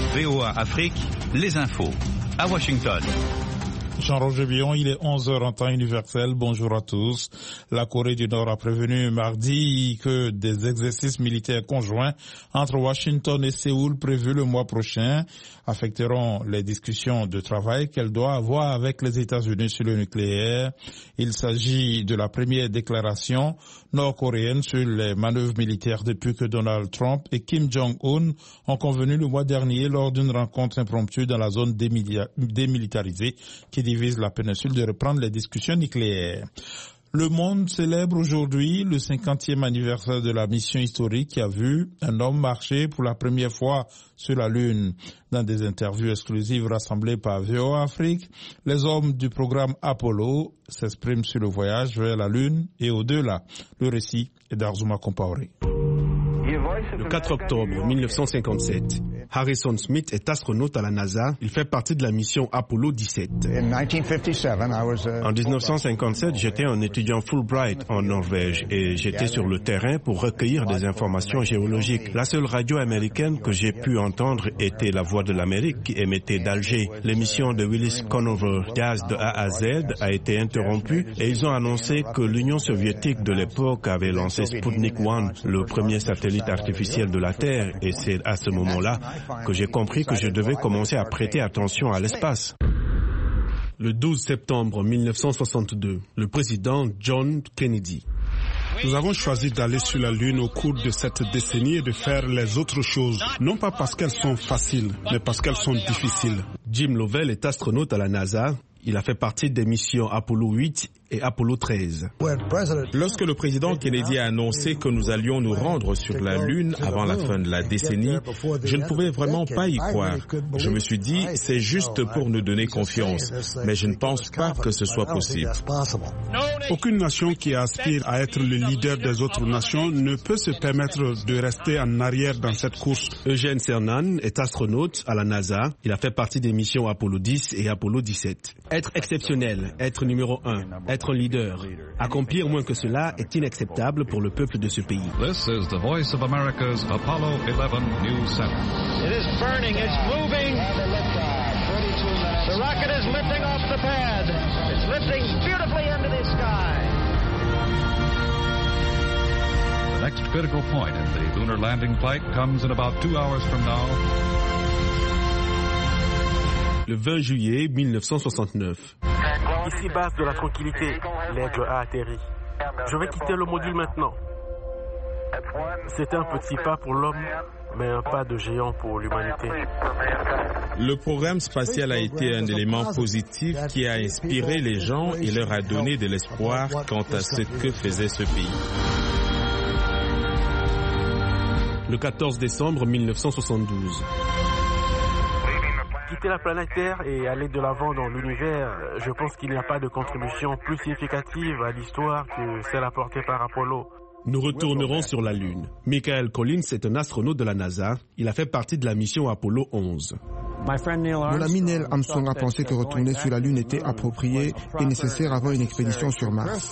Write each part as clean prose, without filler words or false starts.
VOA Afrique, les infos. À Washington. Jean-Roger Billon, il est 11h en temps universel. Bonjour à tous. La Corée du Nord a prévenu mardi que des exercices militaires conjoints entre Washington et Séoul prévus le mois prochain affecteront les discussions de travail qu'elle doit avoir avec les États-Unis sur le nucléaire. Il s'agit de la première déclaration nord-coréenne sur les manœuvres militaires depuis que Donald Trump et Kim Jong-un ont convenu le mois dernier lors d'une rencontre impromptue dans la zone démilitarisée qui divise la péninsule de reprendre les discussions nucléaires. Le monde célèbre aujourd'hui le 50e anniversaire de la mission historique qui a vu un homme marcher pour la première fois sur la Lune. Dans des interviews exclusives rassemblées par VOA Afrique, les hommes du programme Apollo s'expriment sur le voyage vers la Lune et au-delà. Le récit est d'Arzuma Compaoré. Le 4 octobre 1957, Harrison Smith est astronaute à la NASA. Il fait partie de la mission Apollo 17. En 1957, j'étais un étudiant Fulbright en Norvège et j'étais sur le terrain pour recueillir des informations géologiques. La seule radio américaine que j'ai pu entendre était La Voix de l'Amérique qui émettait d'Alger. L'émission de Willis Conover, Jazz de A à Z, a été interrompue et ils ont annoncé que l'Union soviétique de l'époque avait lancé Sputnik 1, le premier satellite artificiel de la Terre, et c'est à ce moment-là que j'ai compris que je devais commencer à prêter attention à l'espace. Le 12 septembre 1962, le président John Kennedy. Nous avons choisi d'aller sur la Lune au cours de cette décennie et de faire les autres choses, non pas parce qu'elles sont faciles, mais parce qu'elles sont difficiles. Jim Lovell est astronaute à la NASA. Il a fait partie des missions Apollo 8 et Apollo 13. Lorsque le président Kennedy a annoncé que nous allions nous rendre sur la Lune avant la fin de la décennie, je ne pouvais vraiment pas y croire. Je me suis dit, c'est juste pour nous donner confiance, mais je ne pense pas que ce soit possible. Aucune nation qui aspire à être le leader des autres nations ne peut se permettre de rester en arrière dans cette course. Eugene Cernan est astronaute à la NASA. Il a fait partie des missions Apollo 10 et Apollo 17. Être exceptionnel, être numéro 1, être leader. Accomplir moins que cela est inacceptable pour le peuple de ce pays. This is the Voice of America's Apollo 11 News Center. It is burning, it's moving. The rocket is lifting off the pad. It's lifting beautifully into the sky. The next critical point in the lunar landing flight comes in about 2 hours from now. Le 20 juillet 1969. Ici, base de la tranquillité, l'aigle a atterri. Je vais quitter le module maintenant. C'est un petit pas pour l'homme, mais un pas de géant pour l'humanité. Le programme spatial a été un élément positif qui a inspiré les gens et leur a donné de l'espoir quant à ce que faisait ce pays. Le 14 décembre 1972. Quitter la planète Terre et aller de l'avant dans l'univers, je pense qu'il n'y a pas de contribution plus significative à l'histoire que celle apportée par Apollo. Nous retournerons sur la Lune. Michael Collins est un astronaute de la NASA. Il a fait partie de la mission Apollo 11. Mon ami Neil Armstrong a pensé que retourner sur la Lune était approprié et nécessaire avant une expédition sur Mars.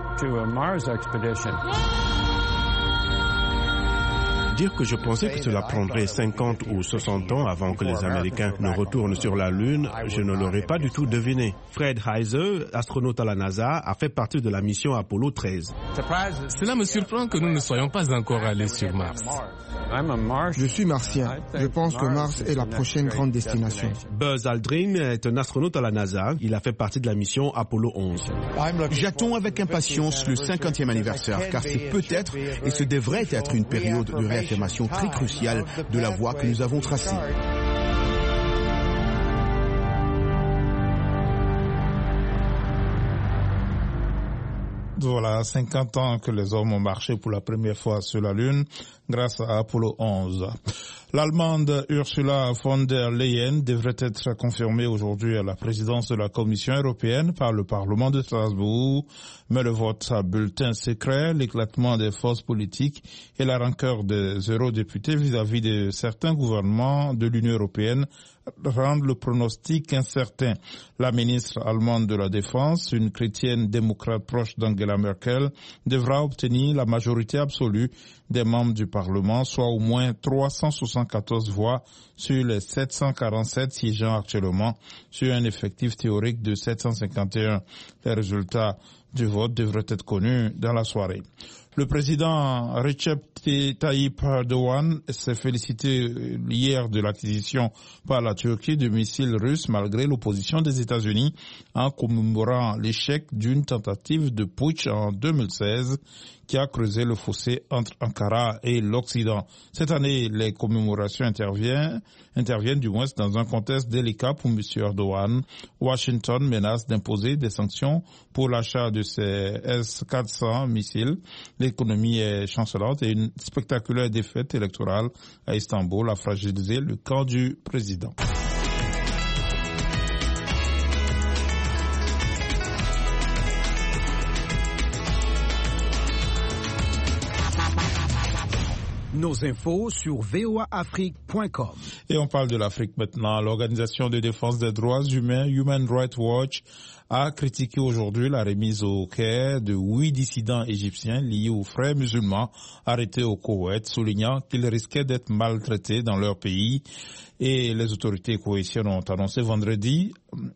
Dire que je pensais que cela prendrait 50 ou 60 ans avant que les Américains ne retournent sur la Lune, je ne l'aurais pas du tout deviné. Fred Heiser, astronaute à la NASA, a fait partie de la mission Apollo 13. Cela me surprend que nous ne soyons pas encore allés sur Mars. Je suis martien. Je pense que Mars est la prochaine grande destination. Buzz Aldrin est un astronaute à la NASA. Il a fait partie de la mission Apollo 11. J'attends avec impatience le 50e anniversaire, car c'est peut-être, et ce devrait être une période de réaffirmation très cruciale de la voie que nous avons tracée. Voilà, 50 ans que les hommes ont marché pour la première fois sur la Lune grâce à Apollo 11. L'Allemande Ursula von der Leyen devrait être confirmée aujourd'hui à la présidence de la Commission européenne par le Parlement de Strasbourg, mais le vote à bulletin secret, l'éclatement des forces politiques et la rancœur des eurodéputés vis-à-vis de certains gouvernements de l'Union européenne rendent le pronostic incertain. La ministre allemande de la Défense, une chrétienne démocrate proche d'Angela Merkel, devra obtenir la majorité absolue des membres du Parlement, soit au moins 374 voix sur les 747 siégeant actuellement sur un effectif théorique de 751. Les résultats du vote devraient être connus dans la soirée. Le président Recep Tayyip Erdogan s'est félicité hier de l'acquisition par la Turquie de missiles russes malgré l'opposition des États-Unis en commémorant l'échec d'une tentative de putsch en 2016 qui a creusé le fossé entre Ankara et l'Occident. Cette année, les commémorations interviennent du moins dans un contexte délicat pour M. Erdogan. Washington menace d'imposer des sanctions pour l'achat de ces S-400 missiles. L'économie est chancelante et une spectaculaire défaite électorale à Istanbul a fragilisé le camp du président. Nos infos sur voaafrique.com. Et on parle de l'Afrique maintenant. L'organisation de défense des droits humains Human Rights Watch a critiqué aujourd'hui la remise au Caire de 8 dissidents égyptiens liés aux frères musulmans arrêtés au Koweït, soulignant qu'ils risquaient d'être maltraités dans leur pays. Et les autorités koweïtiennes ont annoncé vendredi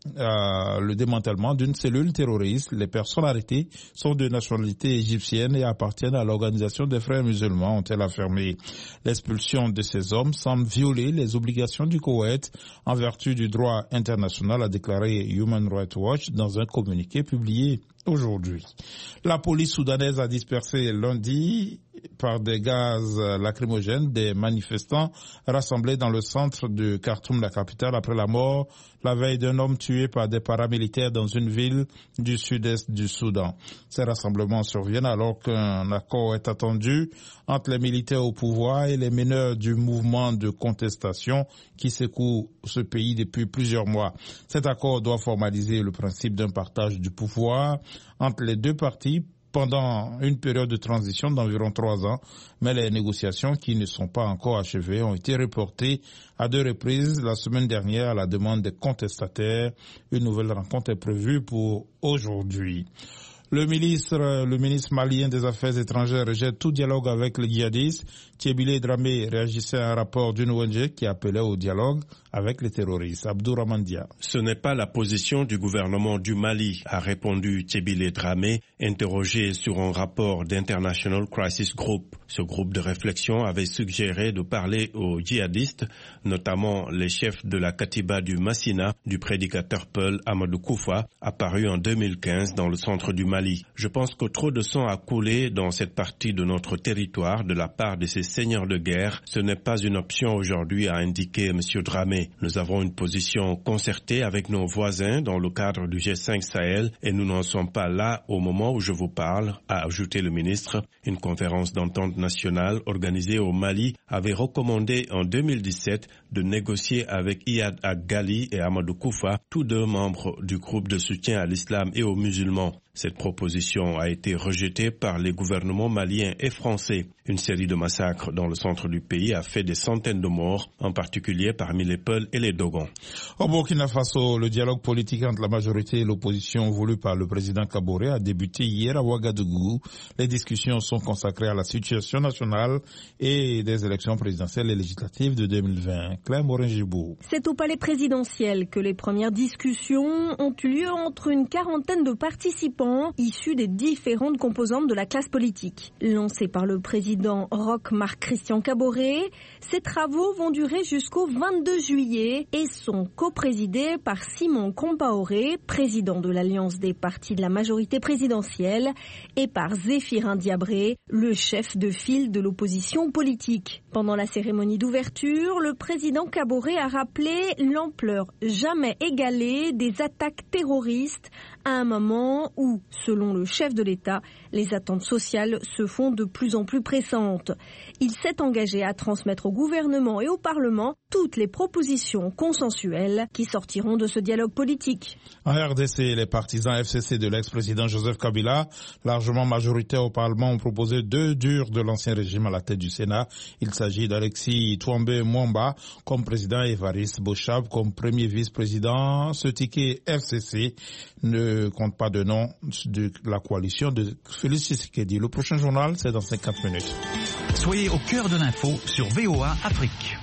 le démantèlement d'une cellule terroriste. Les personnes arrêtées sont de nationalité égyptienne et appartiennent à l'organisation des frères musulmans, ont-elles affirmé. L'expulsion de ces hommes semble violer les obligations du Koweït en vertu du droit international, a déclaré Human Rights Watch dans un communiqué publié aujourd'hui. La police soudanaise a dispersé lundi par des gaz lacrymogènes des manifestants rassemblés dans le centre de Khartoum, la capitale, après la mort la veille d'un homme tué par des paramilitaires dans une ville du sud-est du Soudan. Ces rassemblements surviennent alors qu'un accord est attendu entre les militaires au pouvoir et les meneurs du mouvement de contestation qui secoue ce pays depuis plusieurs mois. Cet accord doit formaliser le principe d'un partage du pouvoir entre les deux parties pendant une période de transition d'environ 3 ans, mais les négociations qui ne sont pas encore achevées ont été reportées à 2 reprises la semaine dernière à la demande des contestataires. Une nouvelle rencontre est prévue pour aujourd'hui. Le ministre malien des Affaires étrangères rejette tout dialogue avec les djihadistes. Tchébile Dramé réagissait à un rapport d'une ONG qui appelait au dialogue avec les terroristes. Abdourahmane Dia. Ce n'est pas la position du gouvernement du Mali, a répondu Tchébile Dramé, interrogé sur un rapport d'International Crisis Group. Ce groupe de réflexion avait suggéré de parler aux djihadistes, notamment les chefs de la Katiba du Massina, du prédicateur Peul Amadou Koufa, apparu en 2015 dans le centre du Mali. Je pense que trop de sang a coulé dans cette partie de notre territoire de la part de ces seigneurs de guerre. Ce n'est pas une option aujourd'hui, a indiqué M. Dramé. Nous avons une position concertée avec nos voisins dans le cadre du G5 Sahel et nous n'en sommes pas là au moment où je vous parle, a ajouté le ministre. Une conférence d'entente nationale organisée au Mali avait recommandé en 2017 de négocier avec Iyad Ag-Ghali et Amadou Koufa, tous 2 membres du groupe de soutien à l'islam et aux musulmans. Cette proposition a été rejetée par les gouvernements maliens et français. Une série de massacres dans le centre du pays a fait des centaines de morts, en particulier parmi les Peuls et les Dogons. Au Burkina Faso, le dialogue politique entre la majorité et l'opposition voulu par le président Kaboré a débuté hier à Ouagadougou. Les discussions sont consacrées à la situation nationale et des élections présidentielles et législatives de 2020. Claire Morin-Gibou. C'est au palais présidentiel que les premières discussions ont eu lieu entre une quarantaine de participants issus des différentes composantes de la classe politique. Lancés par le président Roch Marc Christian Kaboré, ces travaux vont durer jusqu'au 22 juillet et sont coprésidés par Simon Compaoré, président de l'Alliance des partis de la majorité présidentielle, et par Zéphirin Diabré, le chef de file de l'opposition politique. Pendant la cérémonie d'ouverture, le président Kaboré a rappelé l'ampleur jamais égalée des attaques terroristes à un moment où, selon le chef de l'État, les attentes sociales se font de plus en plus pressantes. Il s'est engagé à transmettre au gouvernement et au Parlement toutes les propositions consensuelles qui sortiront de ce dialogue politique. En RDC, les partisans FCC de l'ex-président Joseph Kabila, largement majoritaires au Parlement, ont proposé 2 durs de l'ancien régime à la tête du Sénat. Il s'agit d'Alexis Twombe-Mwamba comme président et Evariste Bochab comme premier vice-président. Ce ticket FCC ne compte pas de nom de la coalition de Félix Tshisekedi. Le prochain journal, c'est dans 50 minutes. Soyez au cœur de l'info sur VOA Afrique.